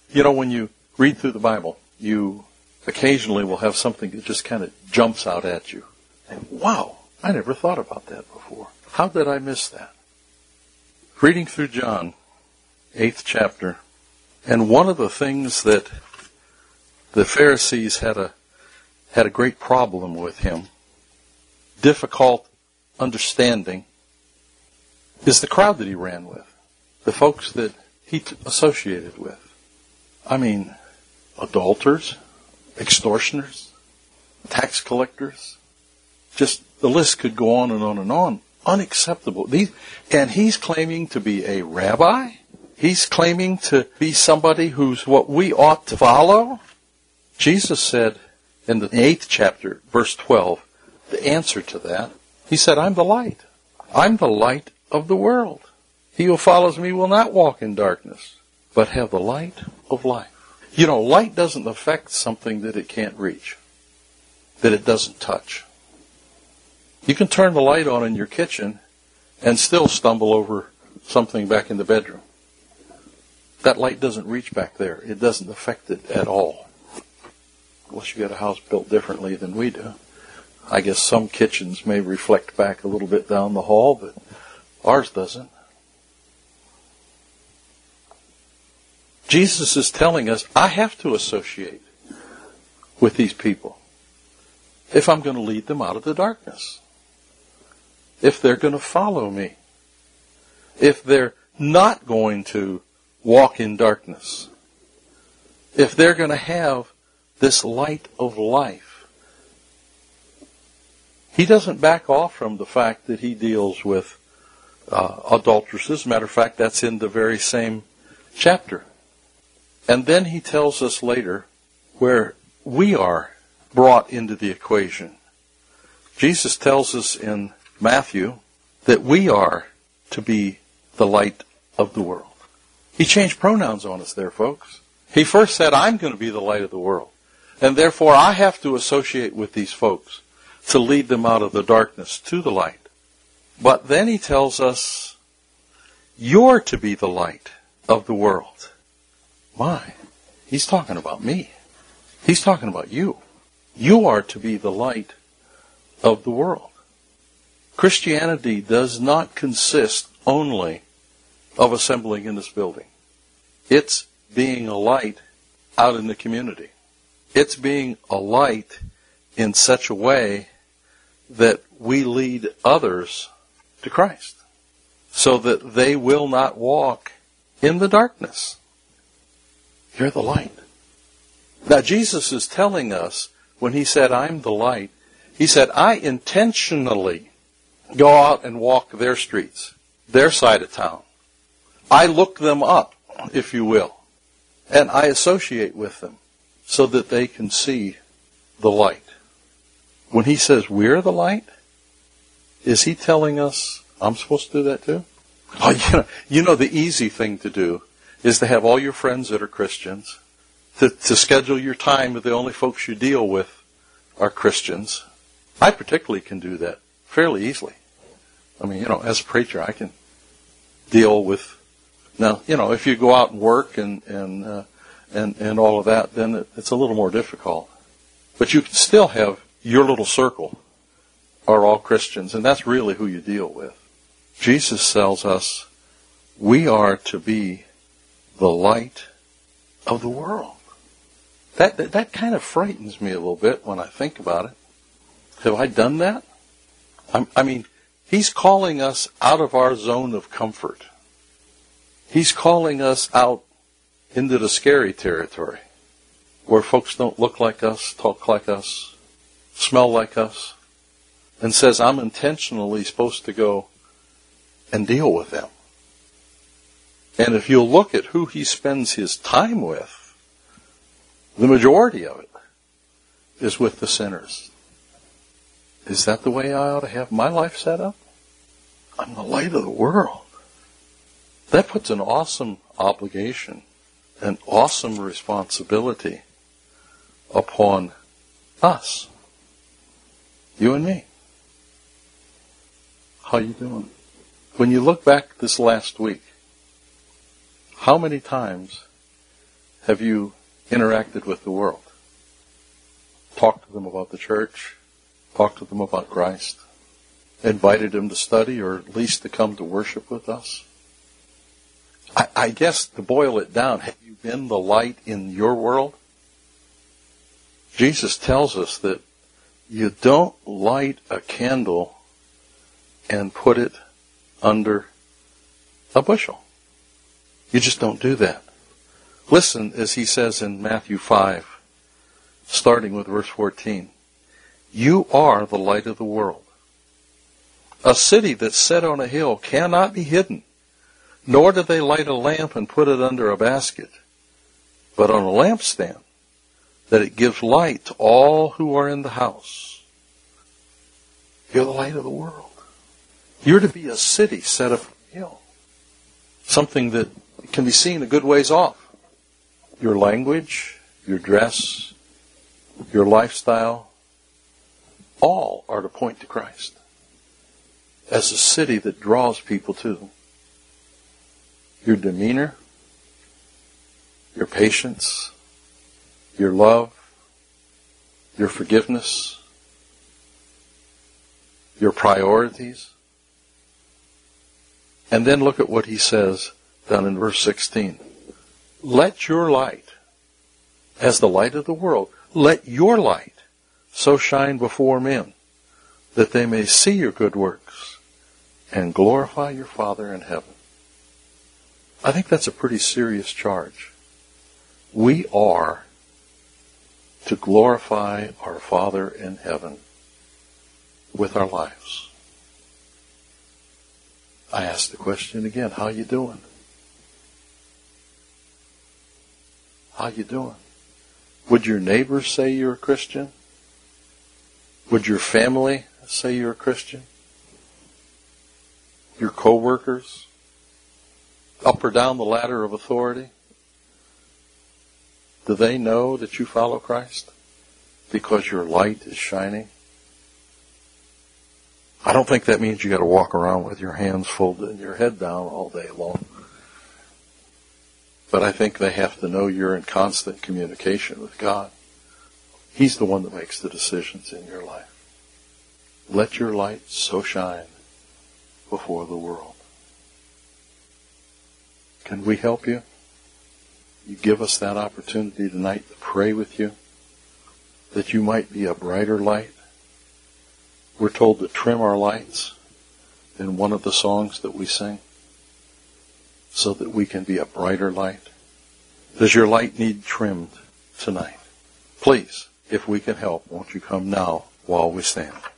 You know, when you read through the Bible, you occasionally will have something that just kind of jumps out at you. And wow, I never thought about that before. How did I miss that? Reading through John, 8th chapter, and one of the things that the Pharisees had a great problem with him, difficult understanding, is the crowd that he ran with, the folks that he associated with. I mean, adulterers, extortioners, tax collectors, just the list could go on and on and on. Unacceptable. And he's claiming to be a rabbi. He's claiming to be somebody who's what we ought to follow. Jesus said in the 8th chapter, verse 12, the answer to that, he said, I'm the light. I'm the light of the world. He who follows me will not walk in darkness, but have the light of life. You know, light doesn't affect something that it can't reach, that it doesn't touch. You can turn the light on in your kitchen and still stumble over something back in the bedroom. That light doesn't reach back there. It doesn't affect it at all. Unless you got a house built differently than we do. I guess some kitchens may reflect back a little bit down the hall, but ours doesn't. Jesus is telling us, I have to associate with these people if I'm going to lead them out of the darkness. If they're going to follow me. If they're not going to walk in darkness. If they're going to have this light of life. He doesn't back off from the fact that he deals with adulteresses. As a matter of fact, that's in the very same chapter. And then he tells us later where we are brought into the equation. Jesus tells us in Matthew that we are to be the light of the world. He changed pronouns on us there, folks. He first said, I'm going to be the light of the world. And therefore I have to associate with these folks to lead them out of the darkness to the light. But then he tells us, you're to be the light of the world. My, he's talking about me. He's talking about you. You are to be the light of the world. Christianity does not consist only of assembling in this building. It's being a light out in the community. It's being a light in such a way that we lead others to Christ so that they will not walk in the darkness. You're the light. Now, Jesus is telling us when he said, I'm the light, he said, I intentionally go out and walk their streets, their side of town. I look them up, if you will, and I associate with them so that they can see the light. When he says we're the light, is he telling us I'm supposed to do that too? Oh, you know the easy thing to do is to have all your friends that are Christians, to schedule your time with the only folks you deal with are Christians. I particularly can do that fairly easily. I mean, as a preacher, I can deal with. Now, if you go out and work and all of that, then it's a little more difficult. But you can still have your little circle are all Christians, and that's really who you deal with. Jesus tells us we are to be the light of the world. That kind of frightens me a little bit when I think about it. Have I done that? I mean, he's calling us out of our zone of comfort. He's calling us out into the scary territory where folks don't look like us, talk like us, smell like us, and says, I'm intentionally supposed to go and deal with them. And if you'll look at who he spends his time with, the majority of it is with the sinners. Is that the way I ought to have my life set up? I'm the light of the world. That puts an awesome obligation, an awesome responsibility upon us. You and me. How you doing? When you look back this last week, how many times have you interacted with the world? Talked to them about the church? Talked to them about Christ? Invited them to study, or at least to come to worship with us? I guess, to boil it down, have you been the light in your world? Jesus tells us that you don't light a candle and put it under a bushel. You just don't do that. Listen as he says in Matthew 5, starting with verse 14. You are the light of the world. A city that's set on a hill cannot be hidden, nor do they light a lamp and put it under a basket, but on a lampstand, that it gives light to all who are in the house. You're the light of the world. You're to be a city set up on a hill, something that can be seen a good ways off. Your language, your dress, your lifestyle, all are to point to Christ as a city that draws people to them. Your demeanor, your patience, your love, your forgiveness, your priorities. And then look at what he says down in verse 16. Let your light, as the light of the world, let your light so shine before men that they may see your good works and glorify your Father in heaven. I think that's a pretty serious charge. We are to glorify our Father in heaven with our lives. I ask the question again, how you doing? How you doing? Would your neighbors say you're a Christian? Would your family say you're a Christian? Your co-workers? Up or down the ladder of authority? Do they know that you follow Christ because your light is shining? I don't think that means you got to walk around with your hands folded and your head down all day long. But I think they have to know you're in constant communication with God. He's the one that makes the decisions in your life. Let your light so shine before the world. Can we help you? You give us that opportunity tonight to pray with you, that you might be a brighter light. We're told to trim our lights in one of the songs that we sing, so that we can be a brighter light. Does your light need trimmed tonight? Please, if we can help, won't you come now while we stand?